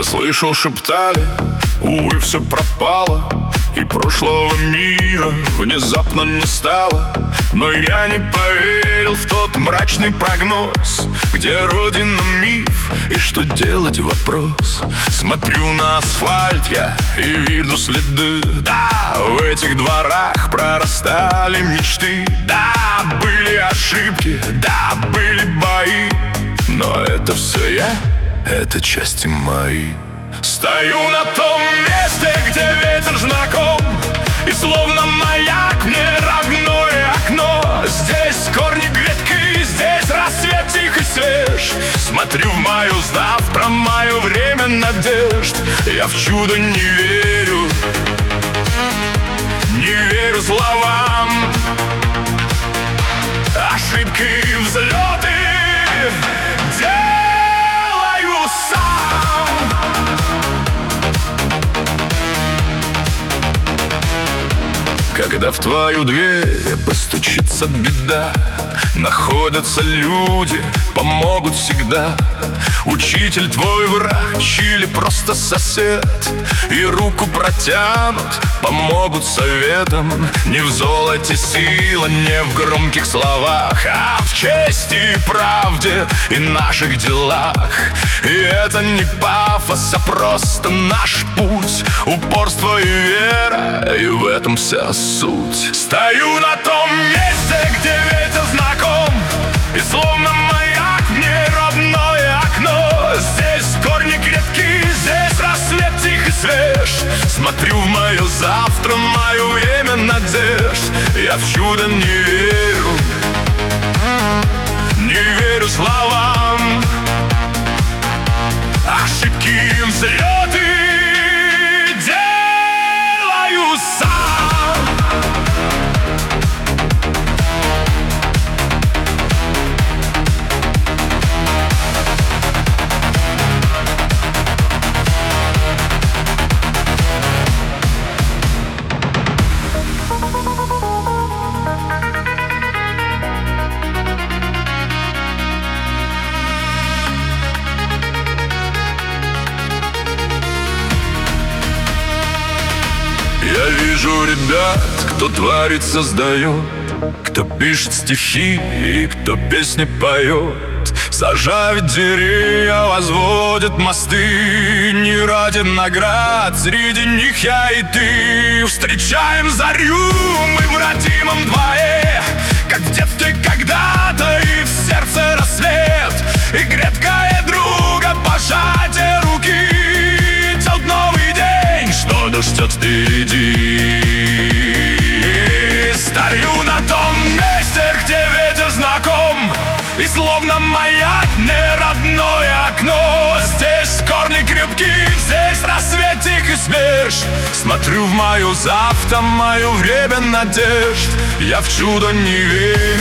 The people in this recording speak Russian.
слышал, шептали, увы, все пропало, и прошлого мира внезапно не стало. Но я не поверил в тот мрачный прогноз, где родина миф, и что делать вопрос. Смотрю на асфальт я и вижу следы. Да, в этих дворах прорастали мечты. Да, были ошибки, да, были бои, но это все я, это части мои. Стою на том месте, где ветер знаком, и словно маяк мне родное окно. Здесь корни грядки, здесь рассвет тих и свеж. Смотрю в мое завтра, мое время надежд. Я в чудо не верю, не верю словам. Ошибки и взлеты делаю сам. Когда в твою дверь постучится беда, находятся люди, помогут всегда. Учитель твой, врач или просто сосед, и руку протянут, помогут советом. Не в золоте сила, не в громких словах, а в чести и правде и наших делах. И это не пафос, а просто наш путь, упорство и вера, и в этом вся суть. Стою на том месте, где ветер знаком, и словно маяк мне родное окно. Здесь корни крепки, здесь рассвет тих и свеж. Смотрю в мое завтра, мое время надежд. Я в чудо не верю, не верю словам. Ошибки и взлеты делаю сам. Я вижу ребят, кто творит, создает, кто пишет стихи и кто песни поет. Сажают деревья, возводят мосты, не ради наград, среди них я и ты. Встречаем зарю мы в родимом дворе, как в детстве когда-то, и в сердце рассвет, и крепкое друга пожатие руки. Идет новый день, что-то ждет впереди. Стою на том месте, где ветер знаком, и словно маяк мне родное окно. Здесь корни крепки, здесь рассвет тих и свеж. Смотрю в мою завтра, мое время надежд. Я в чудо не верю,